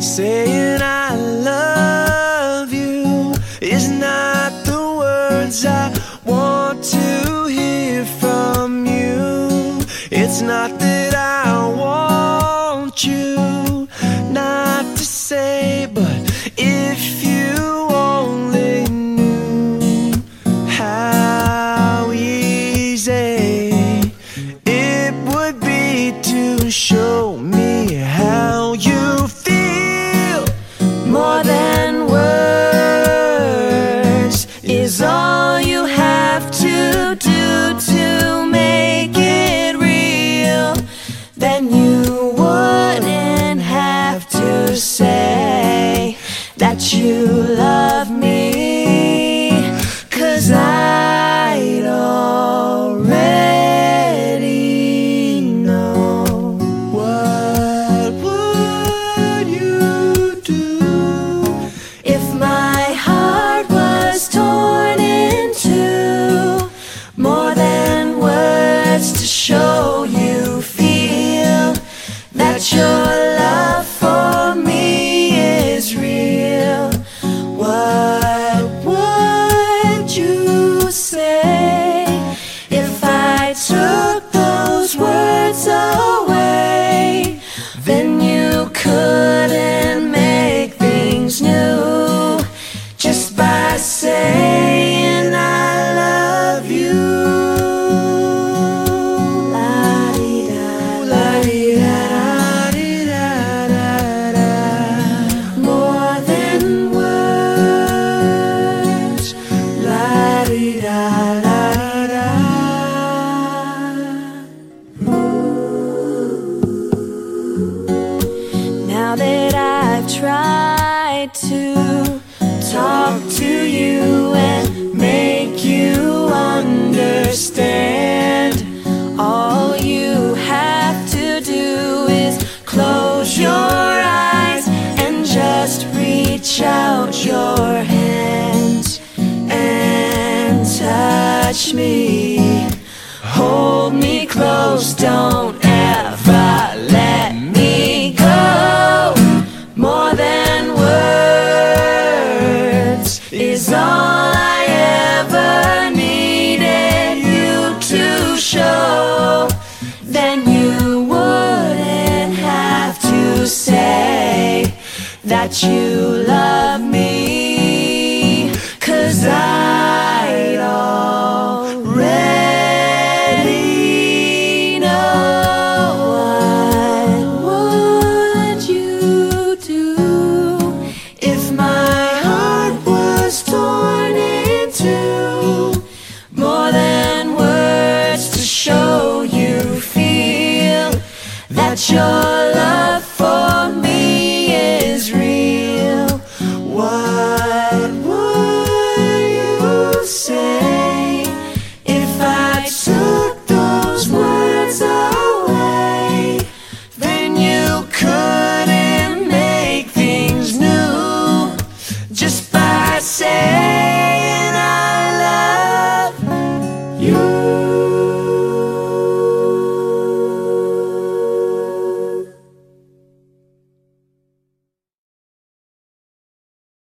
Saying I love you is not the words I want to hear from you. It's not that I want you not to say, but if you only knew how easy it would be to show me how you feel. More than words is all you have to do to make it real. Then you wouldn't have to say that you love me, 'cause I'd already know. What would you do if my heart was torn in two? More than words to show you feel that your love for me is real. What would you say if I took those words away? Then you couldn't make things new just by saying I love you. La-dee-da, la-dee-da-da-dee-da-da-da. More than words. La-dee-da-da-da-da. Now that I've tried to talk to you and make you understand, all you have to do is close your eyes and just reach out your hands and touch me. Hold me close, don't ever let me go. More than words is all I ever needed you to show. Then you wouldn't have to say that you love me.